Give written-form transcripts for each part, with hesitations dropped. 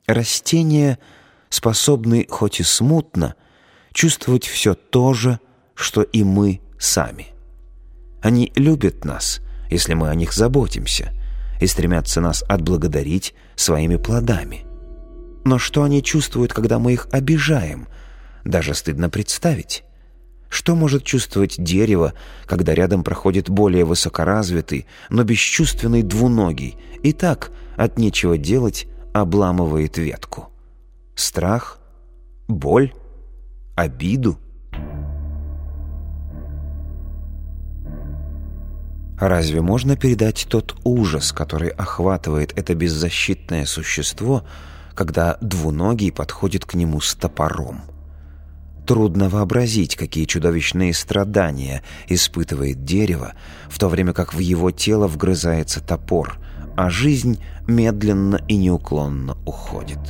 Растения способны, хоть и смутно, чувствовать все то же, что и мы сами. Они любят нас, если мы о них заботимся, и стремятся нас отблагодарить своими плодами. Но что они чувствуют, когда мы их обижаем, даже стыдно представить. Что может чувствовать дерево, когда рядом проходит более высокоразвитый, но бесчувственный двуногий, и так от нечего делать обламывает ветку? Страх? Боль? Обиду? Разве можно передать тот ужас, который охватывает это беззащитное существо, когда двуногий подходит к нему с топором? Трудно вообразить, какие чудовищные страдания испытывает дерево, в то время как в его тело вгрызается топор, а жизнь медленно и неуклонно уходит.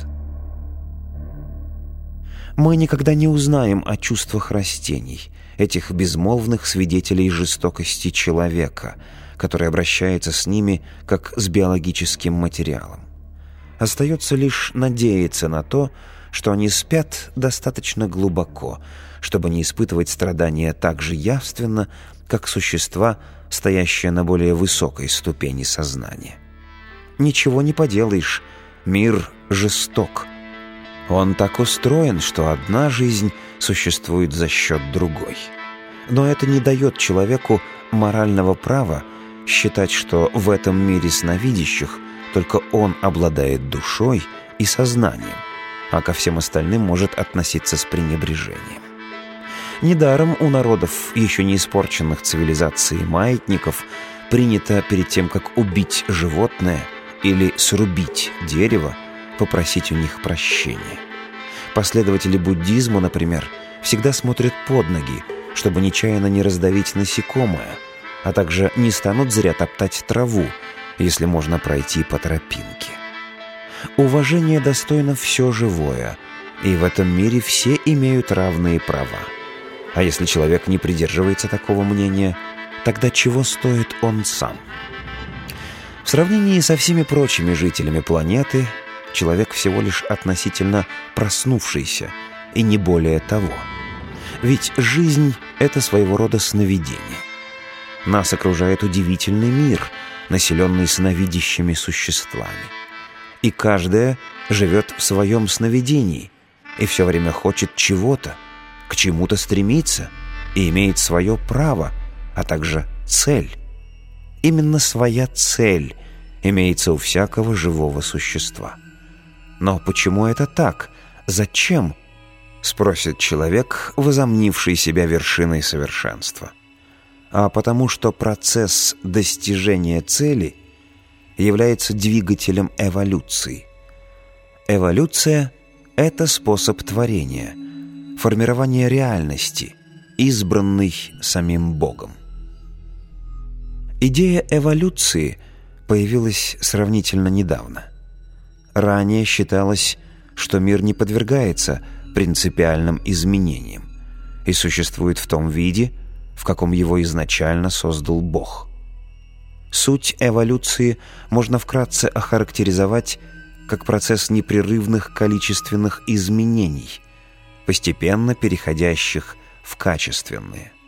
Мы никогда не узнаем о чувствах растений, этих безмолвных свидетелей жестокости человека, который обращается с ними как с биологическим материалом. Остается лишь надеяться на то, что они спят достаточно глубоко, чтобы не испытывать страдания так же явственно, как существа, стоящие на более высокой ступени сознания. Ничего не поделаешь, мир жесток. Он так устроен, что одна жизнь существует за счет другой. Но это не дает человеку морального права считать, что в этом мире сновидящих только он обладает душой и сознанием, а ко всем остальным может относиться с пренебрежением. Недаром у народов, еще не испорченных цивилизацией маятников, принято перед тем, как убить животное или срубить дерево, попросить у них прощения. Последователи буддизма, например, всегда смотрят под ноги, чтобы нечаянно не раздавить насекомое, а также не станут зря топтать траву, если можно пройти по тропинке. Уважение достойно все живое, и в этом мире все имеют равные права. А если человек не придерживается такого мнения, тогда чего стоит он сам? В сравнении со всеми прочими жителями планеты, человек всего лишь относительно проснувшийся, и не более того. Ведь жизнь — это своего рода сновидение. Нас окружает удивительный мир, населенный сновидящими существами. И каждая живет в своем сновидении и все время хочет чего-то, к чему-то стремится и имеет свое право, а также цель. Именно своя цель имеется у всякого живого существа. Но почему это так? Зачем? Спросит человек, возомнивший себя вершиной совершенства. А потому что процесс достижения цели является двигателем эволюции. Эволюция — это способ творения, формирования реальности, избранной самим Богом. Идея эволюции появилась сравнительно недавно. Ранее считалось, что мир не подвергается принципиальным изменениям и существует в том виде, в каком его изначально создал Бог. Суть эволюции можно вкратце охарактеризовать как процесс непрерывных количественных изменений, постепенно переходящих в качественные.